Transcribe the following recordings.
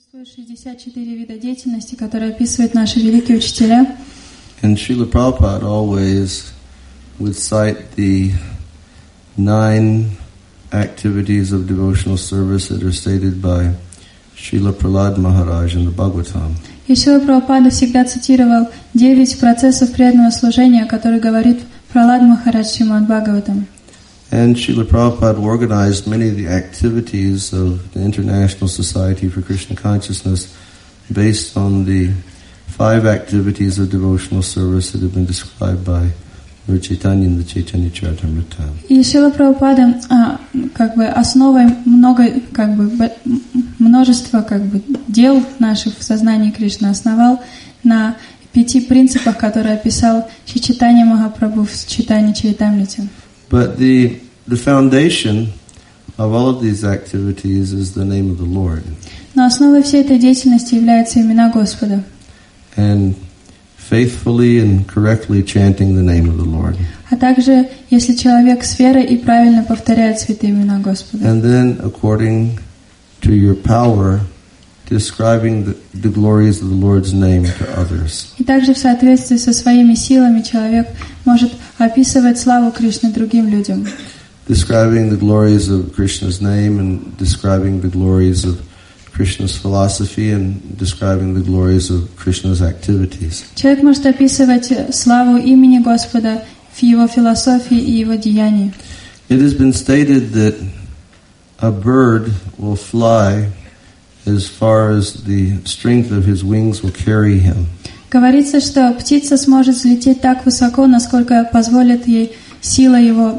Существует 64 вида деятельности, которые описывают наши великие учителя. And Srila Prabhupada always would cite the 9 activities of devotional service that are stated by Srila Prahlad Maharaj in the Bhagavatam. И Шрила Прабхупада всегда цитировал 9 процессов преданного служения, которые говорит Пралад Махарадж в Шримад Бхагаватам. And Srila Prabhupada organized many of the activities of the International Society for Krishna Consciousness based on the 5 activities of devotional service that have been described by Lord Chaitanya in the Chaitanya Charitamrita. И Шрила Прабхупада основой множества дел наших в сознании Кришны основал на 5 принципах, которые описал Шри Чайтанья Махапрабху в Чайтанья Чаритамрите. But the foundation of all of these activities is the name of the Lord. Но основой всей этой деятельности являются имена Господа. And faithfully and correctly chanting the name of the Lord. А также, если человек с верой и правильно повторяет святые имена Господа. And then, according to your power, describing the glories of the Lord's name to others. И также в соответствии со своими силами человек может описывать славу Кришны другим людям. Describing the glories of Krishna's name and describing the glories of Krishna's philosophy and describing the glories of Krishna's activities. Человек может описывать славу имени Господа в его философии и его деянии. It has been stated that a bird will fly as far as the strength of his wings will carry him. Говорится, что птица сможет взлететь так высоко, насколько позволит ей сила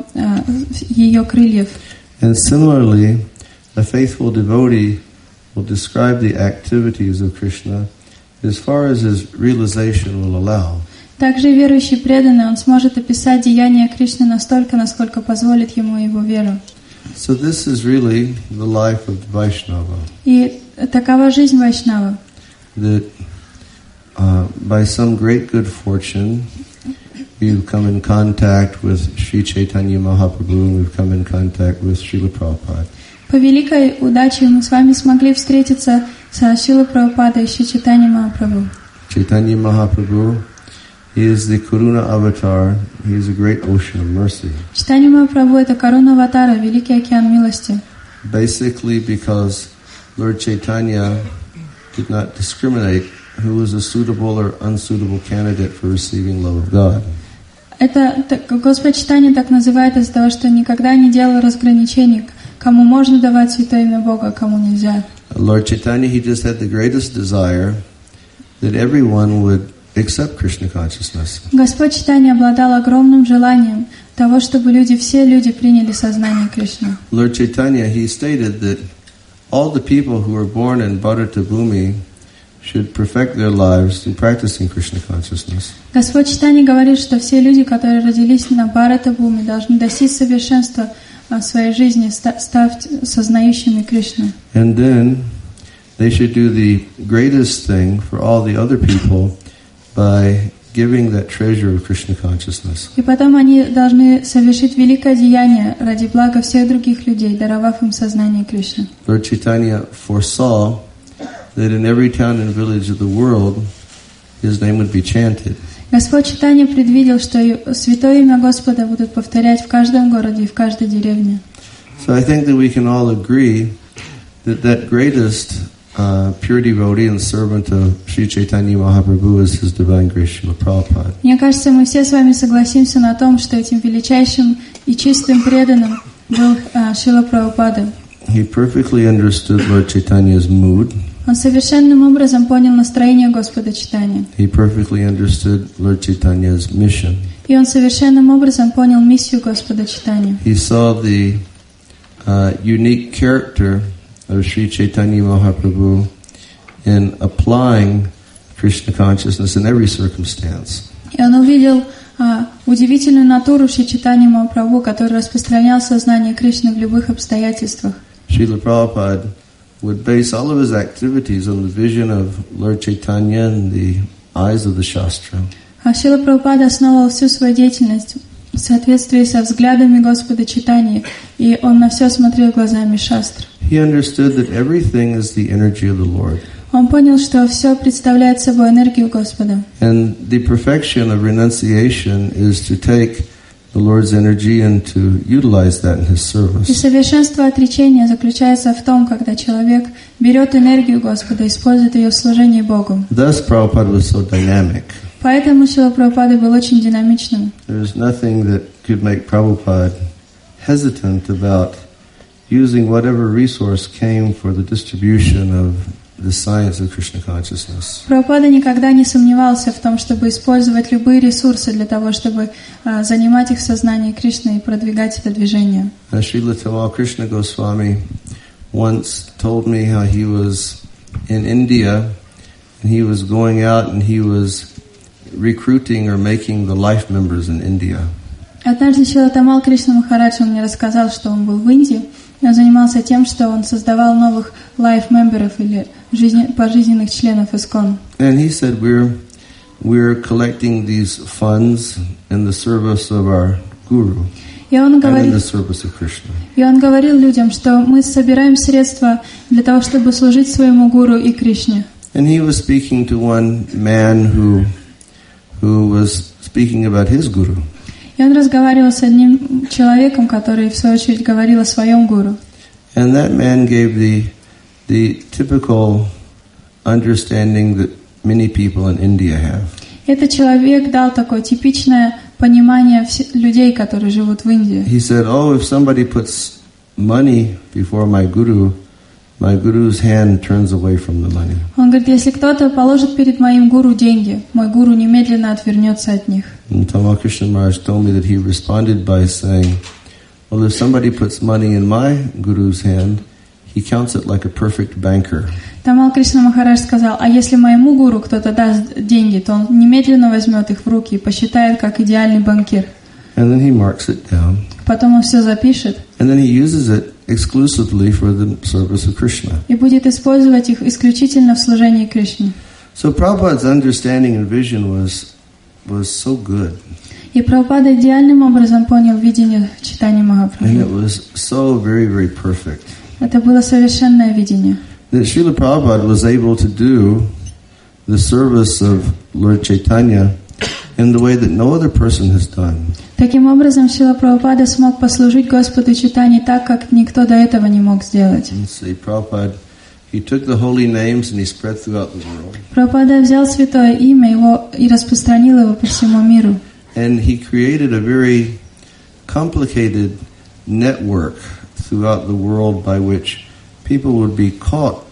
ее крыльев. And similarly, a faithful devotee will describe the activities of Krishna as far as his realization will allow. Также верующий преданный, он сможет описать деяния Кришны настолько, насколько позволит ему его вера. So this is really the life of the Vaishnava. И такова жизнь Вайшнава. That by some great good fortune, we've come in contact with Sri Chaitanya Mahaprabhu and we've come in contact with Srila Prabhupada. По великой удаче мы с вами смогли встретиться со Шрилой Прабхупадой и Шри Чайтаньей Махапрабху. Chaitanya Mahaprabhu, he is the Karuna avatar. He is a great ocean of mercy. Чайтанья Махапрабху — это Каруна Аватара, великий океан милости. Basically because Lord Chaitanya did not discriminate who was a suitable or unsuitable candidate for receiving love of God. Это Господь Чайтанья так называет из-за того, что никогда не делал разграничений, кому можно давать святое имя Бога, а кому нельзя. Lord Chaitanya, he just had the greatest desire that everyone would accept Krishna consciousness. Господь Чайтанья обладал огромным желанием того, чтобы все люди приняли сознание Кришны. Lord Chaitanya, he stated that all the people who were born in Bharata Bhumi should perfect their lives in practicing Krishna consciousness. Господь Чайтанья говорит, что все люди, которые родились на Бхарата-бхуми, должны достичь совершенства в своей жизни, став сознающими Кришну. And then they should do the greatest thing for all the other people by giving that treasure of Krishna consciousness. И потом они должны совершить великое деяние ради блага всех других людей, даровав им сознание Кришны. Lord Chaitanya foresaw that in every town and village of the world, his name would be chanted. Господь Чайтанья предвидел, что святое имя Господа будут повторять в каждом городе и в каждой деревне. So I think that we can all agree that greatest pure devotee and servant of Sri Chaitanya Mahaprabhu is His Divine Grace Srila Prabhupada. Мне кажется, мы все с вами согласимся на том, что этим величайшим и чистым преданным был Шрила Прабхупада. He perfectly understood Lord Chaitanya's mood. Он совершенным образом понял настроение Господа Чайтаньи. He perfectly understood Lord Chaitanya's mission. И он совершенным образом понял миссию Господа Чайтаньи. He saw the unique character of Sri Chaitanya Mahaprabhu in applying Krishna consciousness in every circumstance. И он увидел удивительную натуру Шри Чайтаньи Махапрабху, который распространял сознание Кришны в любых обстоятельствах. Srila Prabhupada would base all of his activities on the vision of Lord Chaitanya and the eyes of the Shastra. А Шрила Прабхупада основывал всю свою деятельность в соответствии со взглядами Господа Чайтаньи, и он на все смотрел глазами шастр. He understood that everything is the energy of the Lord. Он понял, что все представляет собой энергию Господа. And the perfection of renunciation is to take the Lord's energy and to utilize that in His И service. совершенство отречения заключается в том, когда человек берет энергию Господа и использует ее в служении Богу. Thus, Prabhupada was so dynamic. Поэтому Шрила Прабхупада был очень динамичным. There's nothing that could make Prabhupada hesitant about using whatever resource came for the distribution of the science of Krishna consciousness. Прабхупада никогда не сомневался в том, чтобы использовать любые ресурсы для того, чтобы занимать их в сознании Кришны и продвигать это движение. Srila Tamal Krishna Goswami once told me how he was in India and he was going out and he was recruiting or making the life members in India. Однажды Шрила Тамал Кришна Махарадж мне рассказал, что он был в Индии, и он занимался тем, что он создавал новых лайф-мемберов или пожизненных членов ИСККОН. And he said, we're collecting these funds in the service of our guru and in the service of Krishna. И он говорил людям, что мы собираем средства для того, чтобы служить своему гуру и Кришне. And he was speaking to one man who was speaking about his guru. И он разговаривал с одним человеком, который в свою очередь говорил о своем гуру. And that man gave the typical understanding that many people in India have. Этот человек дал такое типичное понимание людей, которые живут в Индии. He said, if somebody puts money before my guru's hand turns away from the money. Он говорит, если кто-то положит перед моим гуру деньги, мой гуру немедленно отвернется от них. And Tamal Krishna Maharaj told me that he responded by saying, if somebody puts money in my guru's hand, he counts it like a perfect banker. Тамал Кришна Махарадж сказал, а если моему гуру кто-то даст деньги, то он немедленно возьмет их в руки и посчитает как идеальный банкир. And then he marks it down. Потом он все запишет. And then he uses it exclusively for the service of Krishna. И будет использовать их исключительно в служении Кришне. So Prabhupada's understanding and vision was so good. И Прабхупада идеальным образом понял видение Чайтаньи Махапрабху. And it was so very, very perfect. Это было совершенное видение. That Srila Prabhupada was able to do the service of Lord Chaitanya in the way that no other person has done. Таким образом, Шрила Прабхупада смог послужить Господу Чайтаньи так, как никто до этого не мог сделать. Prabhupada, he took the holy names and he spread throughout the world. Прабхупада взял святое имя его и распространил его по всему миру. And he created a very complicated network throughout the world by which people would be caught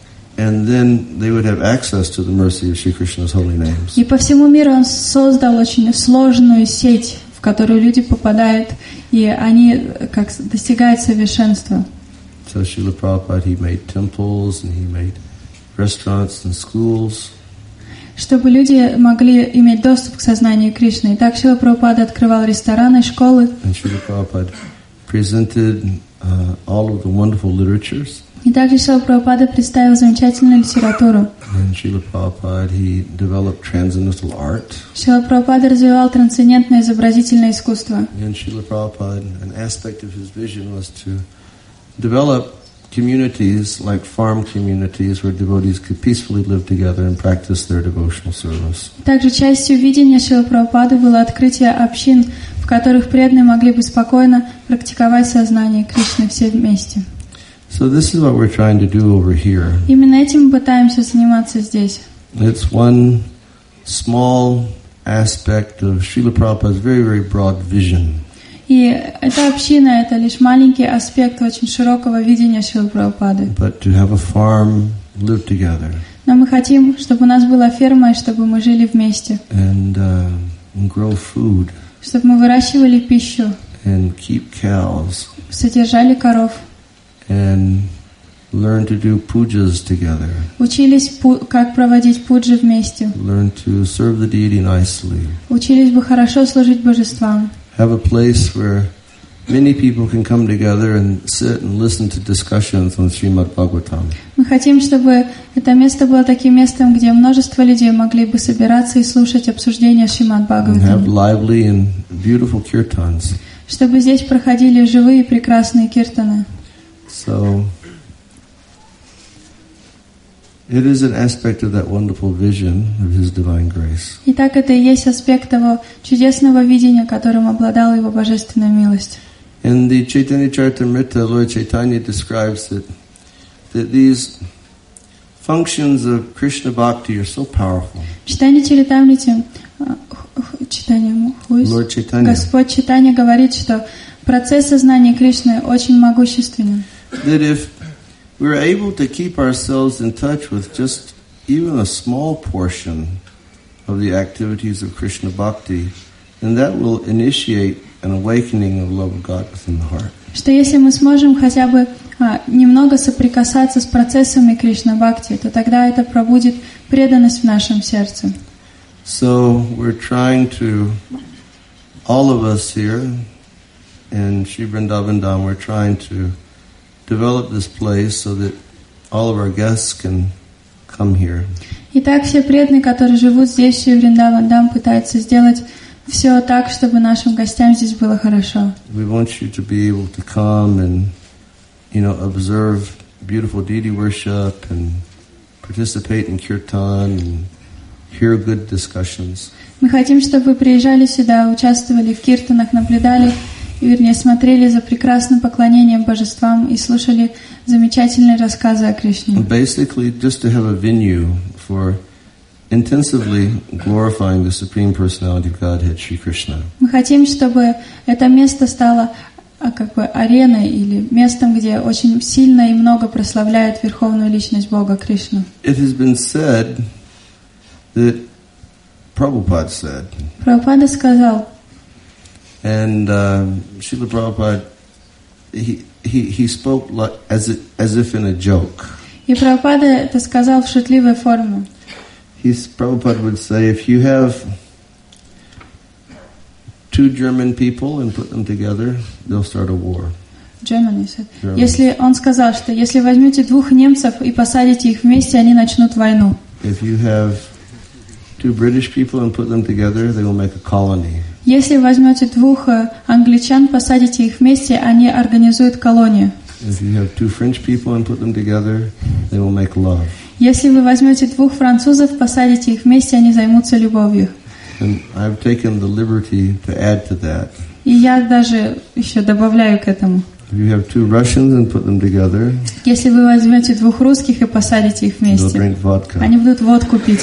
and then they would have access to the mercy of Shri Krishna's holy names. И по всему миру он создал очень сложную сеть, в которую люди попадают, и они как достигают совершенства. So Srila Prabhupada, he made temples and he made restaurants and schools. Чтобы люди могли иметь доступ к сознанию Кришны. И так Шрила Прабхупада открывал рестораны, школы. And Srila Prabhupada presented all of the wonderful literatures. И также Шрила Прабхупада представил замечательную литературу. And Srila Prabhupada, he developed transcendental art. Шрила Прабхупада развивал трансцендентное изобразительное искусство. And Srila Prabhupada, an aspect of his vision was to develop communities like farm communities where devotees could peacefully live together and practice their devotional service. Также частью видения Шрилы Прабхупады было открытие общин, в которых преданные могли бы спокойно практиковать сознание Кришны все вместе. So this is what we're trying to do over here. Именно этим мы пытаемся заниматься здесь. It's one small aspect of Srila Prabhupada's very, very broad vision. И эта община — это лишь маленький аспект очень широкого видения Шрилы Прабхупады. But to have a farm, live together. Но мы хотим, чтобы у нас была ферма, и чтобы мы жили вместе. And grow food. Чтобы мы выращивали пищу. And keep cows. Содержали коров. And learn to do pujas together. Учились, как проводить пуджи вместе. Learn to serve the deity nicely. Учились бы хорошо служить божествам. Have a place where many people can come together and sit and listen to discussions on Srimad Bhagavatam. Мы хотим, чтобы это место было таким местом, где множество людей могли бы собираться и слушать обсуждения Шримад And have Бхагаватам. lively and beautiful kirtans. Чтобы здесь проходили живые прекрасные киртаны. So, it is an aspect of that wonderful vision of His divine grace. Итак, это и есть аспект того чудесного видения, которым обладала Его божественная милость. In the Chaitanya Charitamrita, Lord Chaitanya describes that these functions of Krishna Bhakti are so powerful. Читание Чаритамрити, Lord Chaitanya. Господь Чайтанья говорит, что процесс сознания Кришны очень могущественен. That if we're able to keep ourselves in touch with just even a small portion of the activities of Krishna Bhakti, then that will initiate an awakening of love of God within the heart. Что если мы сможем хотя бы немного соприкасаться с процессами Кришна Бхакти, то тогда это пробудит преданность в нашем сердце. So we're trying to, all of us here in Sri Vrindavan Dham, we're trying to develop this place so that all of our guests can come here. Итак, все преданные, которые живут здесь, в Шри Вриндаван Dham, пытаются сделать все так, чтобы нашим гостям здесь было хорошо. We want you to be able to come and, observe beautiful deity worship and participate in kirtan and hear good discussions. Мы хотим, чтобы вы приезжали сюда, участвовали в киртанах, наблюдали, смотрели за прекрасным поклонением божествам и слушали замечательные рассказы о Кришне. Basically, just to have a venue for intensively glorifying the Supreme Personality of Godhead, Shri Krishna. Мы хотим, чтобы это место стало ареной или местом, где очень сильно и много прославляют Верховную Личность Бога Кришну. It has been said that Prabhupada said, Прабхупада сказал, and Srila Prabhupada, he spoke like, as if in a joke. И Прабхупада это сказал в шутливой форме. Prabhupada would say, if you have two German people and put them together, they'll start a war. Germany. Если он сказал, что если возьмете двух немцев и посадите их вместе, они начнут войну. If you have two British people and put them together, they will make a colony. Если возьмете двух англичан, посадите их вместе, они организуют колонию. If you have two French people and put them together, they will make love. Если вы возьмете двух французов, посадите их вместе, они займутся любовью. And I've taken the liberty to add to that. И я даже еще добавляю к этому. If you have two Russians and put them together, если вы возьмете двух русских и посадите их вместе, they'll drink vodka. Они будут водку пить.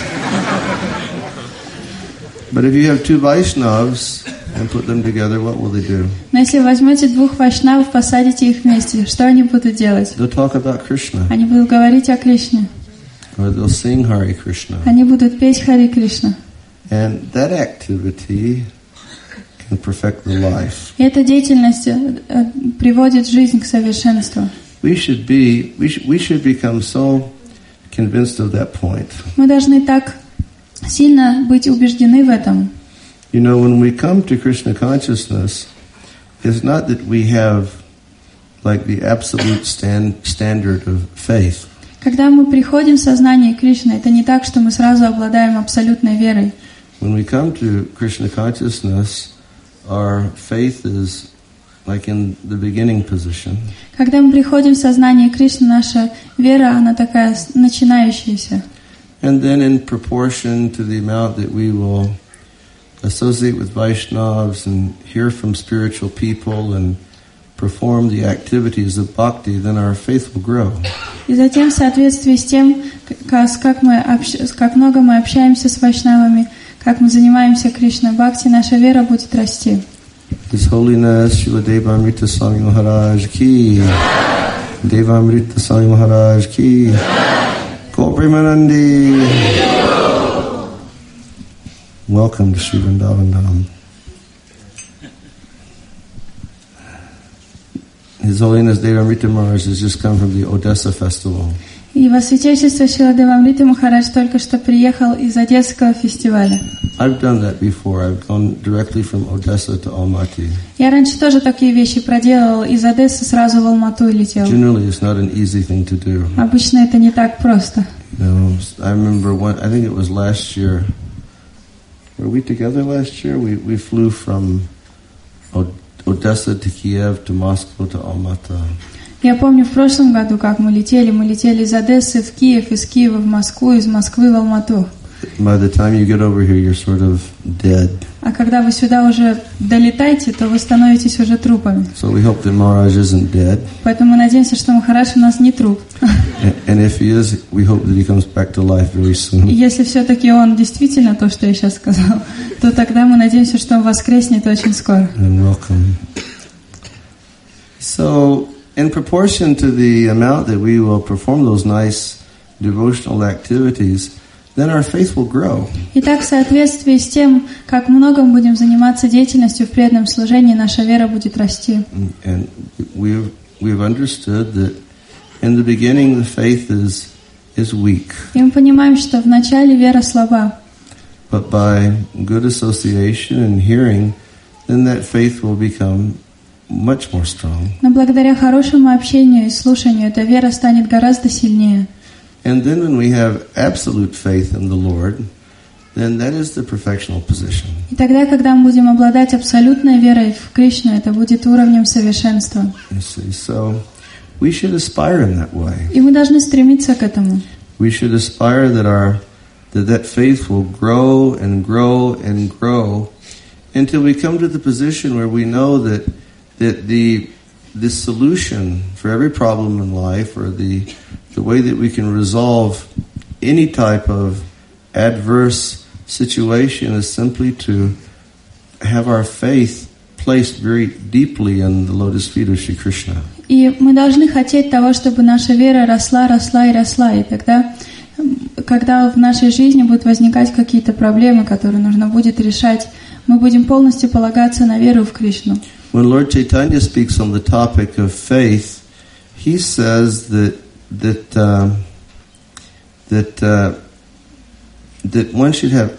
But if you have two Vaishnavas and put them together, what will they do? Но если возьмете двух вайшнавов, посадите их вместе, что они будут делать? They'll talk about Krishna. Они будут говорить о Кришне. Or they'll sing Hare Krishna. Они будут петь Хари Кришна. And that activity can perfect the life. И эта деятельность приводит жизнь к совершенству. We should become so convinced of that point. Мы должны так сильно быть убеждены в этом. When we come to Krishna consciousness, it's not that we have like the absolute standard of faith. Когда мы приходим в сознание Кришны, это не так, что мы сразу обладаем абсолютной верой. When we come to Krishna consciousness, our faith is like in the beginning position. Когда мы приходим в сознание Кришны, наша вера, она такая начинающаяся. And then in proportion to the amount that we will associate with Vaishnavas and hear from spiritual people and perform the activities of bhakti, then our faith will grow. И затем, в соответствии с тем, как много мы общаемся с вайшнавами, как мы занимаемся Кришна Бхакти, наша вера будет расти. His Holiness Srila Devamrita Swami Maharaj ki, Devamrita Swami Maharaj ki, Gaur Premanandi. Welcome to Sri Vrindavan Dham. His Holiness Devamrita Maharaj has just come from the Odessa festival. И во святейшество Шрила Девамриты Махарадж только что приехал из Одесского фестиваля. I've done that before. I've gone directly from Odessa to Almaty. Я раньше тоже такие вещи проделал, из Одессы сразу в Алмату летел. Generally, it's not an easy thing to do. Обычно это не так просто. You know, I remember I think it was last year. Were we together last year? We flew from Odessa to Kiev to Moscow to Almaty. Я помню в прошлом году, как мы летели из Одессы в Киев, из Киева в Москву, из Москвы в Алмату. By the time you get over here, you're sort of dead. А когда вы сюда уже долетаете, то вы становитесь уже трупами. So we hope that Maharaj isn't dead. Поэтому мы надеемся, что Махарадж у нас не труп. And if he is, we hope that he comes back to life very soon. И если все-таки он действительно то, что я сейчас сказал, то тогда мы надеемся, что он воскреснет очень скоро. And welcome. So, in proportion to the amount that we will perform those nice devotional activities, then our faith will grow. Итак, в соответствии с тем, как много мы будем заниматься деятельностью в преданном служении, наша вера будет расти. And we've understood that in the beginning the faith is weak. И мы понимаем, что в начале вера слаба. But by good association and hearing, then that faith will become much more strong. Но благодаря хорошему общению и слушанию эта вера станет гораздо сильнее. And then when we have absolute faith in the Lord, then that is the perfectional position. И тогда, когда мы будем обладать абсолютной верой в Кришну, это будет уровнем совершенства. You see, so we should aspire in that way. И мы должны стремиться к этому. We should aspire that faith will grow and grow and grow until we come to the position where we know that the solution for every problem in life, or the way that we can resolve any type of adverse situation, is simply to have our faith placed very deeply in the lotus feet of Shri Krishna. И мы должны хотеть того, чтобы наша вера росла, росла и росла. И тогда, когда в нашей жизни будут возникать какие-то проблемы, которые нужно будет решать, мы будем полностью полагаться на веру в Кришну. When Lord Chaitanya speaks on the topic of faith, he says that one should have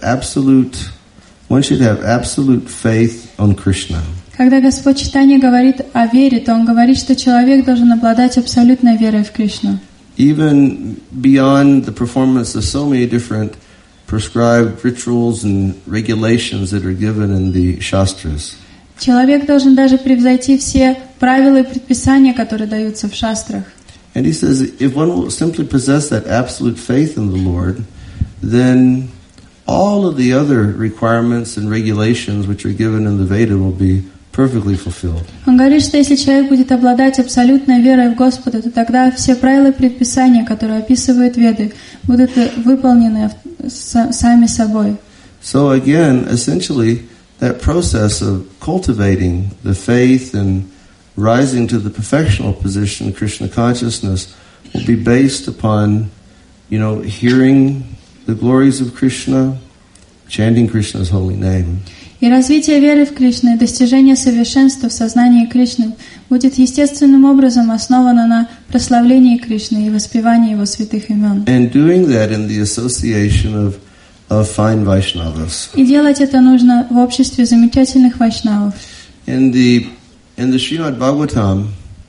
absolute faith on Krishna. Когда Господь Чайтанья говорит о вере, то Он говорит, что человек должен обладать абсолютной верой в Кришну. Even beyond the performance of so many different prescribed rituals and regulations that are given in the Shastras. Человек должен даже превзойти все правила и предписания, которые даются в шастрах. And he says, if one will simply possess that absolute faith in the Lord, then all of the other requirements and regulations which are given in the Veda will be perfectly fulfilled. Он говорит, что если человек будет обладать абсолютной верой в Господа, то тогда все правила и предписания, которые описывают Веды, будут выполнены сами собой. So again, essentially, that process of cultivating the faith and rising to the perfectional position of Krishna consciousness will be based upon, hearing the glories of Krishna, chanting Krishna's holy name. И развитие веры в Кришну и достижение совершенства в сознании Кришны будет естественным образом основано на прославлении Кришны и воспевании Его святых имен. And doing that in the association of fine Vaishnavas. И делать это нужно в обществе замечательных вайшнавов. In the Srimad Bhagavatam,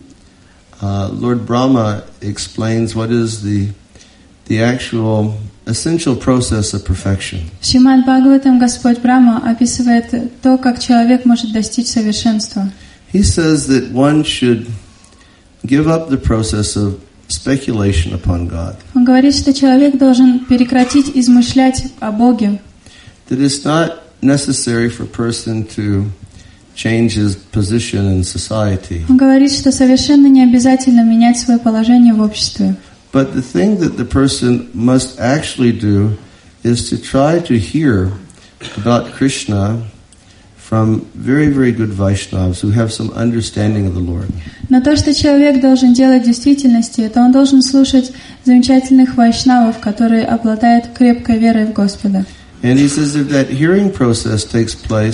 Lord Brahma explains what is the actual essential process of perfection. В Шримад Бхагаватам Господь Брахма описывает то, как человек может достичь совершенства. He says that one should give up the process of speculation upon God. Он говорит, что человек должен прекратить измышлять о Боге. That it's not necessary for a person to change his position in society. Он говорит, что совершенно не обязательно менять свое положение в обществе. But the thing that the person must actually do is to try to hear about Krishna from very, very good Vaishnavas who have some understanding of the Lord. Но то, что человек должен делать в действительности, это он должен слушать замечательных вайшнавов, которые обладают крепкой верой в Господа. And he says if that hearing process takes place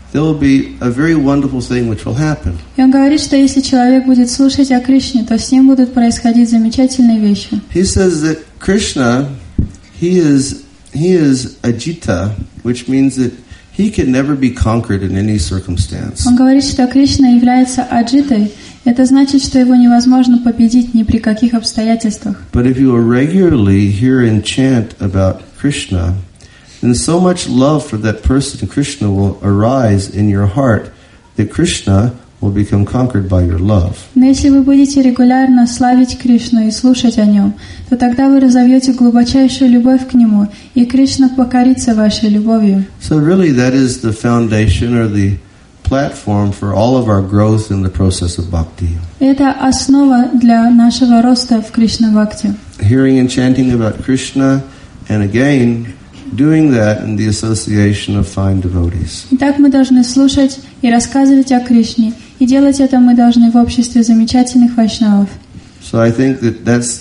there will be a very wonderful thing which will happen. И он говорит, что если человек будет слушать о Кришне, то с ним будут происходить замечательные вещи. He says that Krishna, he is Ajita, which means that he can never be conquered in any circumstance. Он говорит, что Кришна является аджитой. Это значит, что его невозможно победить ни при каких обстоятельствах. But if you will regularly hear and chant about Krishna, then so much love for that person, Krishna, will arise in your heart that Krishna will become conquered by your love. Но если вы будете регулярно славить Кришну и слушать о нем, то тогда вы разовьете глубочайшую любовь к нему, и Кришна покорится вашей любовью. So really that is the foundation or the platform for all of our growth in the process of bhakti. Это основа для нашего роста в Кришна-бхакти. Hearing and chanting about Krishna, and again, doing that in the association of fine devotees. Итак, мы должны слушать и рассказывать о Кришне, и делать это мы должны в обществе замечательных вайшнавов. So I think that that's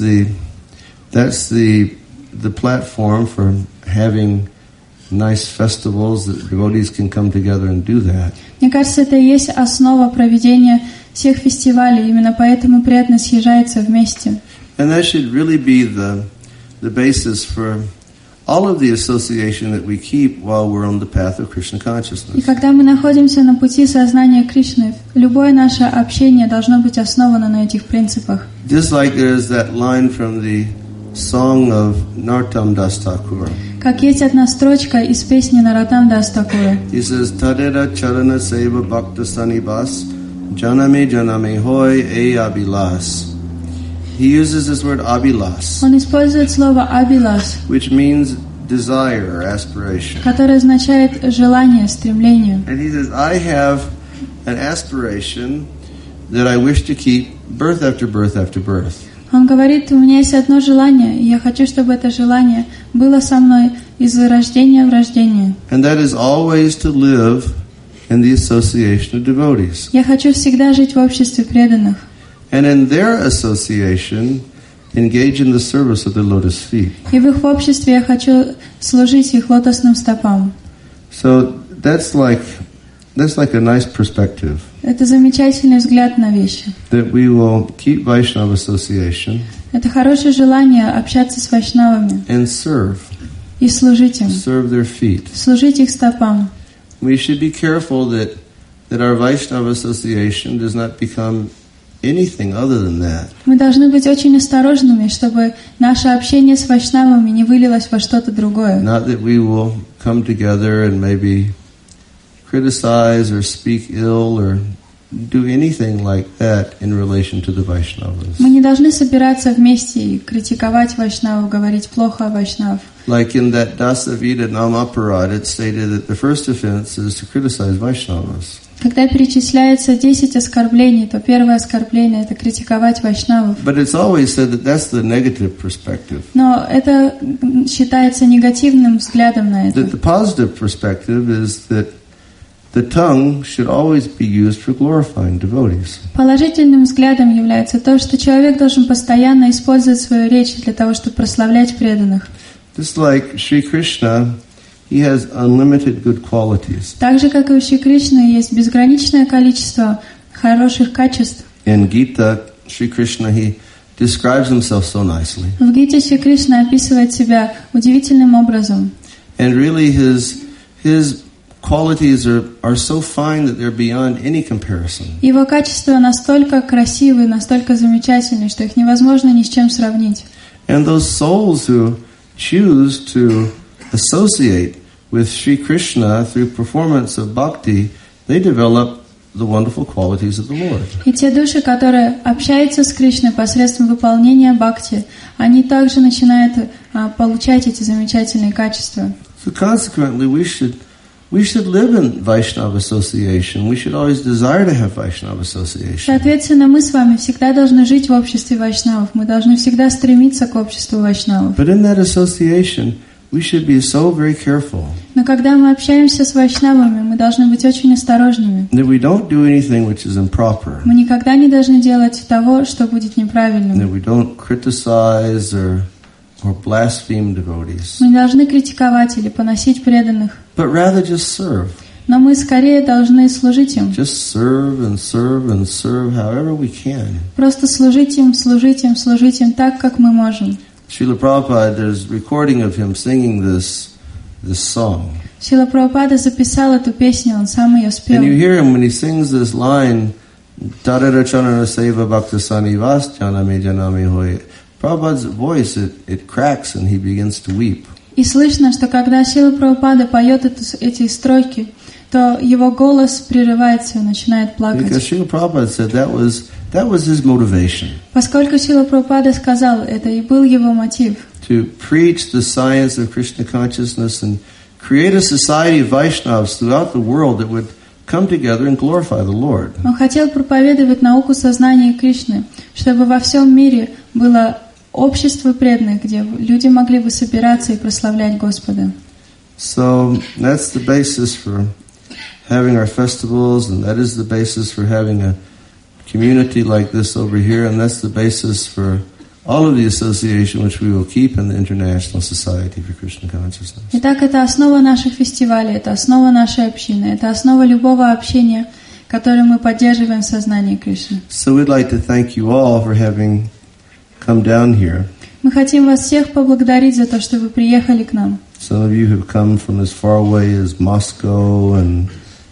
the platform for having nice festivals that devotees can come together and do that. Мне кажется, это и есть основа проведения всех фестивалей, именно поэтому преданные съезжаются вместе. And that should really be the basis for all of the association that we keep while we're on the path of Krishna И consciousness. когда мы находимся на пути сознания Кришны, любое наше общение должно быть основано на этих принципах. Just like there's that line from the song of Narottam Das Thakur. Как есть одна строчка из песни Нароттам Дас Такура. He says, Tadera Charana Seva Bhakta Sanibas Janame Janame Hoy E Abhilas. He uses this word Abhilas, Он использует слово «абилас», which means desire or aspiration. которое означает желание, стремление. And he says, I have an aspiration that I wish to keep birth after birth after birth. Он говорит, у меня есть одно желание, и я хочу, чтобы это желание было со мной из рождения в рождение. And that is always to live in the association of devotees. Я хочу всегда жить в обществе преданных. And in their association, engage in the service of the lotus feet. И в их обществе я хочу служить их лотосным стопам. So that's like a nice perspective. Это замечательный взгляд на вещи. That we will keep Vaishnava association Это хорошее желание общаться с вайшнавами and serve и служить им, their feet. служить их стопам. We should be careful that our Vaishnava association does not become anything other than that. Мы должны быть очень осторожными, чтобы наше общение с вайшнавами не вылилось во что-то другое. Not that we will come together and maybe criticize or speak ill or do anything like that in relation to the Vaishnavas. Мы не должны собираться вместе и критиковать вайшнавов, говорить плохо о вайшнавах. Like in that Dasavida Namaparad, it stated that the first offense is to criticize Vaishnavas. Когда перечисляется 10 оскорблений, то первое оскорбление – это критиковать вайшнавов. But it's always said that that's the negative perspective. Но это считается негативным взглядом на это. That the positive perspective is that the tongue should always be used for glorifying devotees. Положительным взглядом является то, что человек должен постоянно использовать свою речь для того, чтобы прославлять преданных. Just like Sri Krishna, he has unlimited good qualities. Так же, как и у Шри Кришны, есть безграничное количество хороших качеств. In Gita, Sri Krishna, he describes himself so nicely. В Гите Шри Кришна описывает себя удивительным образом. And really his qualities are so fine that they're beyond any comparison. Его качества настолько красивые, настолько замечательные, что их невозможно ни с чем сравнить. And those souls who choose to associate with Sri Krishna through performance of bhakti, they develop the wonderful qualities of the Lord. И те души, которые общаются с Кришной посредством выполнения бхакти, они также начинают получать эти замечательные качества. So consequently, we should live in Vaishnava association. We should always desire to have Vaishnava association. Соответственно, мы с вами всегда должны жить в обществе вайшнавов. Мы должны всегда стремиться к обществу вайшнавов. But in that association, we should be so very careful Но когда мы общаемся с вайшнавами, мы должны быть очень осторожными. that we don't do anything which is improper. Мы никогда не должны делать того, что будет неправильным. That we don't criticize or blaspheme devotees. Мы не должны критиковать или поносить преданных, But rather just serve. Но мы скорее должны служить им. Just serve and serve and serve however we can. Просто служить им так, как мы можем. Srila Prabhupada, there's recording of him singing this song. Шрила Прабхупада записал эту песню, он сам ее спел. And you hear him when he sings this line, Tarara Chanana Seva Bhakta Sanivas Janame Janame Hoye. Prabhupada's voice, it cracks and he begins to weep. И слышно, что когда Шрила Прабхупада поет эти строки, то его голос прерывается и начинает плакать. Because Srila Prabhupada said that was his motivation. Поскольку Шрила Прабхупада сказал, это и был его мотив. To preach the science of Krishna consciousness and create a society of Vaishnavas throughout the world that would come together and glorify the Lord. Он хотел проповедовать науку сознания Кришны, чтобы во всем мире было общество преданных, где люди могли бы собираться и прославлять Господа. So that's the basis for having our festivals, and that is the basis for having a community like this over here, and that's the basis for all of the association which we will keep in the International Society for Krishna Consciousness. Итак, это основа наших фестивалей, это основа нашей общины, это основа любого общения, которое мы поддерживаем в сознании Кришны. So we'd like to thank you all for having come down here. Мы хотим вас всех поблагодарить за то, что вы приехали к нам. Some of you have come from as far away as Moscow, and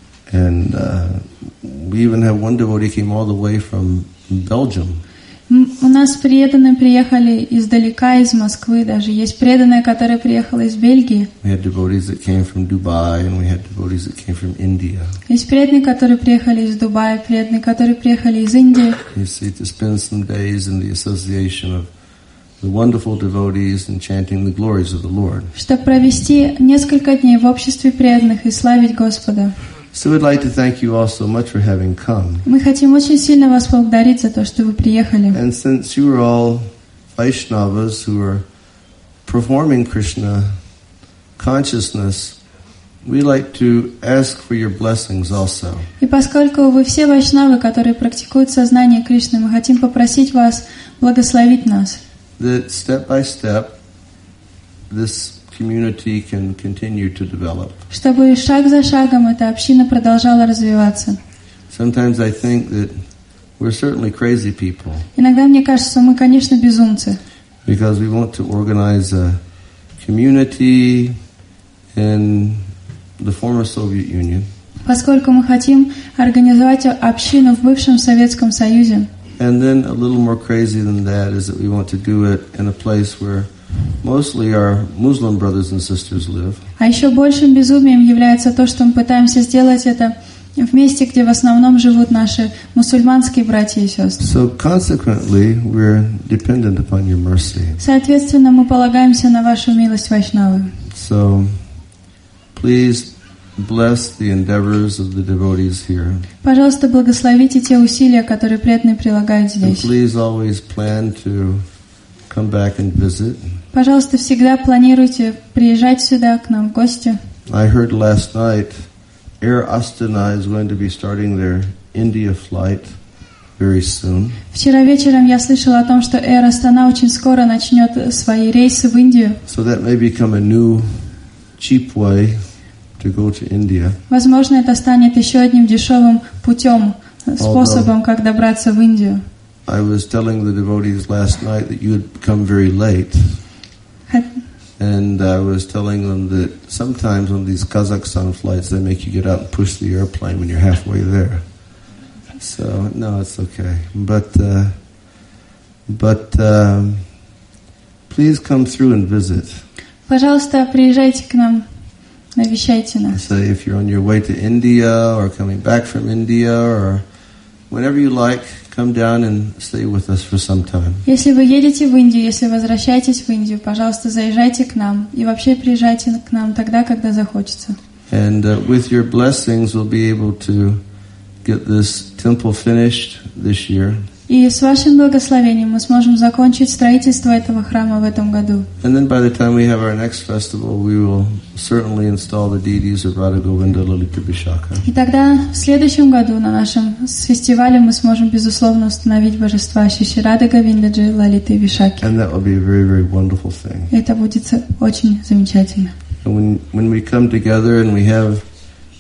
we even have one devotee came all the way from Belgium. У нас преданные приехали издалека, из Москвы, даже есть преданная, которая приехала из Бельгии. We had devotees that came from Dubai, and we had devotees that came from India. Есть преданные, которые приехали из Дубая, преданные, которые приехали из Индии. You see, to spend some days in the association of the wonderful devotees and chanting the glories of the Lord. Чтобы провести несколько дней в обществе преданных и славить Господа. So we'd like to thank you all so much for having come. Мы хотим очень сильно вас поблагодарить за то, что вы приехали. And since you are all Vaishnavas who are performing Krishna consciousness, we like to ask for your blessings also. И поскольку вы все вайшнавы, которые практикуют сознание Кришны, мы хотим попросить вас благословить нас. That step by step, this community can continue to develop. Чтобы шаг за шагом эта община продолжала развиваться. Sometimes I think that we're certainly crazy people. Иногда мне кажется, мы, конечно, безумцы. Because we want to organize a community in the former Soviet Union. Поскольку мы хотим организовать общину в бывшем Советском Союзе. And then a little more crazy than that is that we want to do it in a place where mostly our Muslim brothers and sisters live. А еще большим безумием является то, что мы пытаемся сделать это в месте, где в основном живут наши мусульманские братья и сестры. So consequently, we're dependent upon your mercy. Соответственно, мы полагаемся на вашу милость, вайшнавы. So please bless the endeavors of the devotees here. Пожалуйста, благословите те усилия, которые преданные прилагают And здесь. please always plan to come back and visit. Пожалуйста, всегда планируйте приезжать сюда к нам в гости. I heard last night Air Astana is going to be starting their India flight very soon. Вчера вечером я слышала о том, что Air Astana очень скоро начнет свои рейсы в Индию. So that may become a new cheap way to go to India. Возможно, это станет еще одним дешевым путем, способом, как добраться в Индию. I was telling the devotees last night that you had come very late. And I was telling them that sometimes on these Kazakhstan flights, they make you get out and push the airplane when you're halfway there. So, no, it's okay. But please come through and visit. Пожалуйста, приезжайте к нам, навещайте нас. So if you're on your way to India or coming back from India or whenever you like, come down and stay with us for some time. Если вы едете в Индию, если возвращаетесь в Индию, пожалуйста, заезжайте к нам. И вообще приезжайте к нам тогда, когда захочется. And with your blessings, we'll be able to get this temple finished this year. И с вашим благословением мы сможем закончить строительство этого храма в этом году. And then by the time we have our next festival, we will certainly install the deities of Radha Govinda, Lalita Vishaka. И тогда в следующем году на нашем фестивале мы сможем, безусловно, установить божества Шри Рады Говиндаджи, Лалиты и Вишаки. And that will be a very, very wonderful thing. Это будет очень замечательно. And when we come together and we have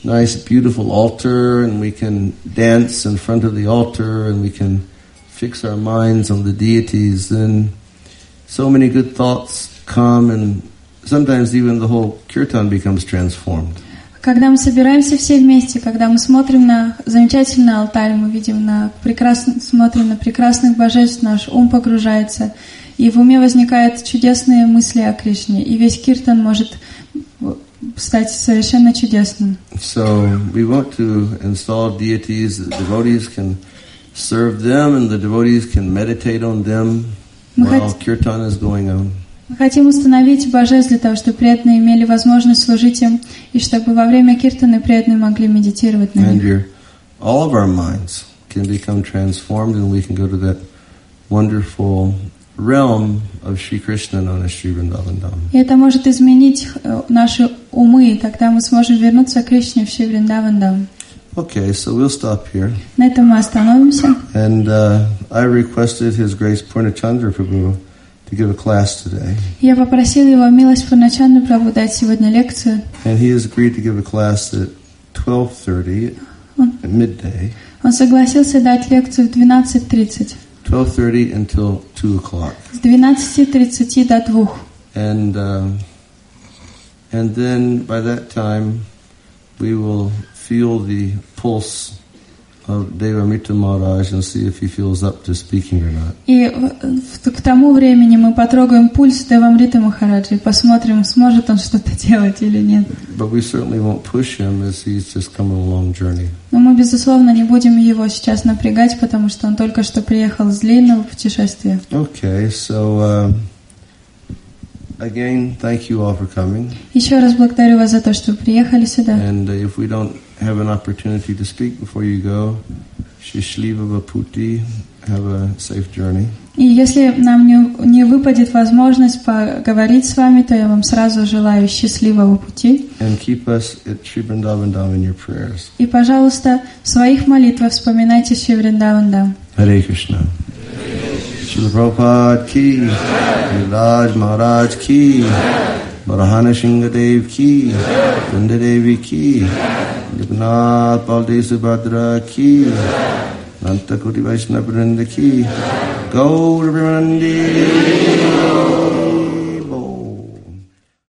nice, beautiful altar, and we can dance in front of the altar, and we can fix our minds on the deities, then so many good thoughts come, and sometimes even the whole kirtan becomes transformed. Когда мы собираемся все вместе, когда мы смотрим на замечательный алтарь, мы видим смотрим на прекрасных божеств, наш ум погружается, и в уме возникают чудесные мысли о Кришне, и весь киртан может стать совершенно чудесным. So we want to install deities that the devotees can serve them, and the devotees can meditate on them while kirtan is going on. Мы хотим установить божеств для того, чтобы преданные имели возможность служить им, и чтобы во время киртаны преданные могли медитировать на них. All of our minds can become transformed, and we can go to that wonderful realm of Shri Krishna known as Shri Vrindavan Dham. И это может изменить наши умы, и тогда мы сможем вернуться к Кришне в Шри Вриндаван Dham. Okay, so we'll stop here. На этом мы остановимся. And I requested His Grace Purnachandra Prabhu to give a class today. Я попросил его милость Пурначандру Прабху дать сегодня лекцию. And he has agreed to give a class at 12:30 at midday. Он согласился дать лекцию в 12:30. 12:30 until 2 o'clock. С 12:30 до 2. And then by that time we will feel the pulse of Devamrita Maharaj and see if he feels up to speaking or not. И к тому времени мы потрогаем пульс Девамриты Махараджи и посмотрим, сможет он что-то делать или нет. But we certainly won't push him as he's just come on a long journey. Но мы, безусловно, не будем его сейчас напрягать, потому что он только что приехал с длинного путешествия. Okay, so again, thank you all for coming. Еще раз благодарю вас за то, что вы приехали сюда. And if we don't have an opportunity to speak before you go, Shishliva Vaputi, have a safe journey. И если нам не выпадет возможность поговорить с вами, то я вам сразу желаю счастливого пути. And keep us at Shri Vrindavan Dham in your prayers. И, пожалуйста, в своих молитвах вспоминайте Шри Вриндаван Dham. Hare Krishna. Srila Prabhupada ki, Raj Maharaj ki, Varahana Shingadev ki, Kundadevi ki, Jagannatha Baldev Subhadra ki, Nanta Koti Vaishnava Vrinda ki, Gaur Premanandi.